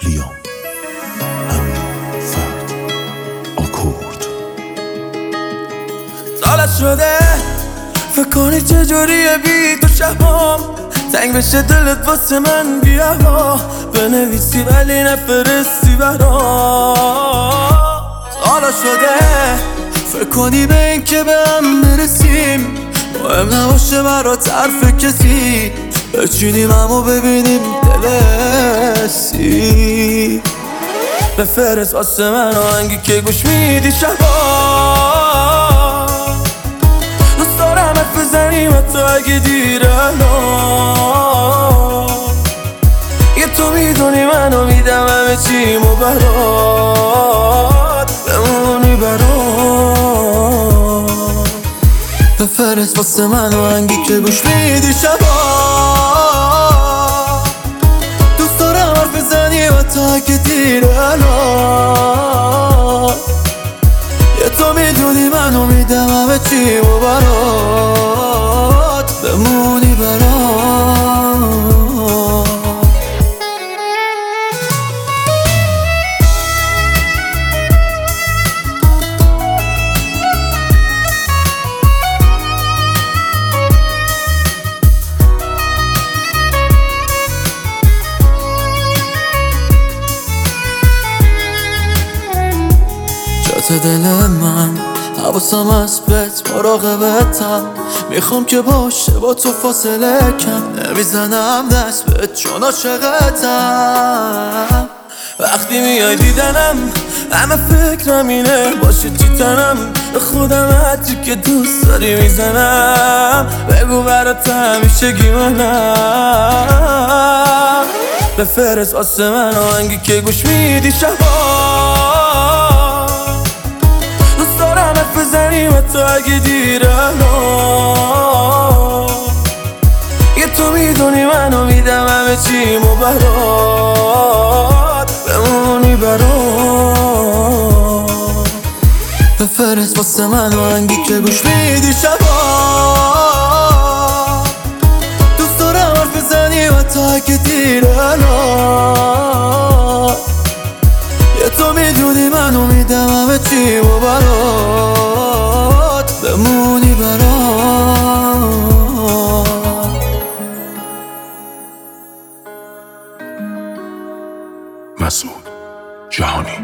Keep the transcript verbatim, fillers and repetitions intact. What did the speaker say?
لیام، امین، فرد، آکورد. سالت شده فکر کنی چجوریه بی تو شبام تنگ بشه دلت واسه من، بیا بنویسی ولی نفرستی برام. سالا شده فکر کنی به این که به هم برسیم مهم نباشه برات حرف کسی، بچینیم همو ببینیم دلسی. بفرست واسه من آهنگی که گوش میدی شبا، دوست دارم حرف بزنیم حتی اگه دیره الان. یه تو میدونی منو میدم همه چیمو برات، بمونی برات. بفرست واسه من آهنگی که گوش میدی شبا، دوست دارم حرف بزنیم حتی اگه دیره الان. یه تو میدونی منو میدم همه چیمو برات، بمونی برات. تو دل من حواسم از بهت مراقبتم، میخوام که باشه با تو فاصله کم، نمیزنم دست بهت چون عاشقتم. وقتی میای دیدنم همه فکرم اینه باشه چی تنم، به خودم حدی که دوست داری میزنم، بگو برات همیشه گیمانم. بفرست واسه من آهنگی که گوش میدی شبا، بزنیم حتی اگه دیره الان. یه تو میدونی منو میدم همه چیمو برات، بمونی برات. بفرست واسه من آهنگی که گوش میدی شبا، دوست دارم حرف بزنیم حتی اگه دیره الان. یه تو میدونی منو میدم همه چیمو برات، بمونی برات. مسعود جهانی.